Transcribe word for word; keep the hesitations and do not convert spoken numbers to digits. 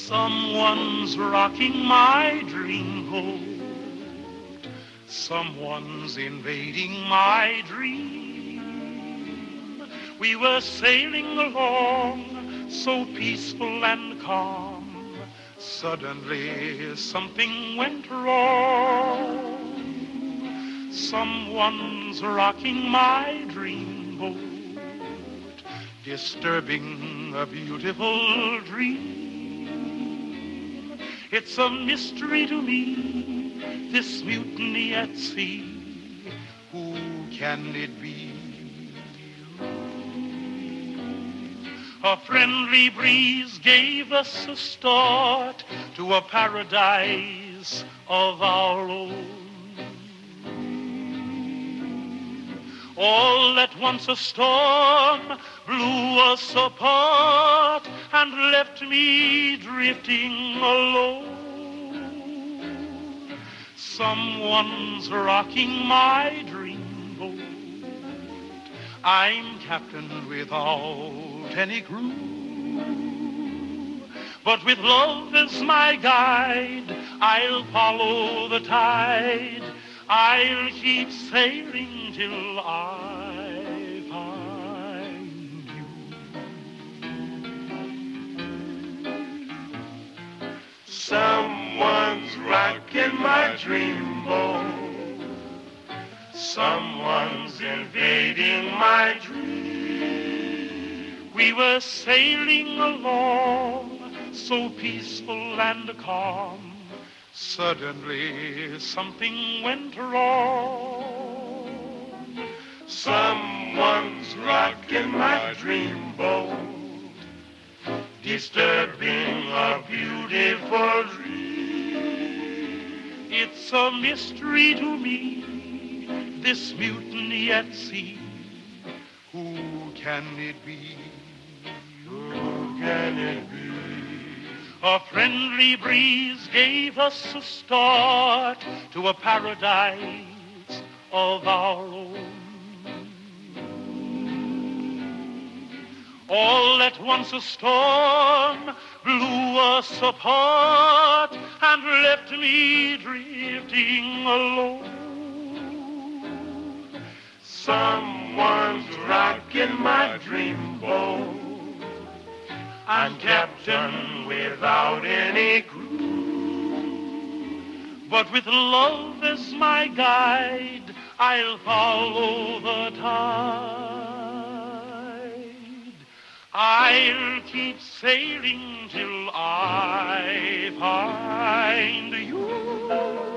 Someone's rocking my dream boat. Someone's invading my dream. We were sailing along, so peaceful and calm. Suddenly something went wrong. Someone's rocking my dream boat, disturbing a beautiful dream. It's a mystery to me, this mutiny at sea. Who can it be? A friendly breeze gave us a start to a paradise of our own. All at once a storm blew us apart and left me drifting alone. Someone's rocking my dream boat. I'm captain without any crew, but with love as my guide, I'll follow the tide. I'll keep sailing till I find you. Someone's rocking my dream boat. Someone's invading my dream. We were sailing along, so peaceful and calm. Suddenly something went wrong. Someone's rocking my dream boat, disturbing a beautiful dream. It's a mystery to me, this mutiny at sea. Who can it be? Who can it be? A friendly breeze gave us a start to a paradise of our own. All at once a storm blew us apart and left me drifting alone. Someone's rocking my dream boat. I'm captain without any crew, but with love as my guide, I'll follow the tide. I'll keep sailing till I find you.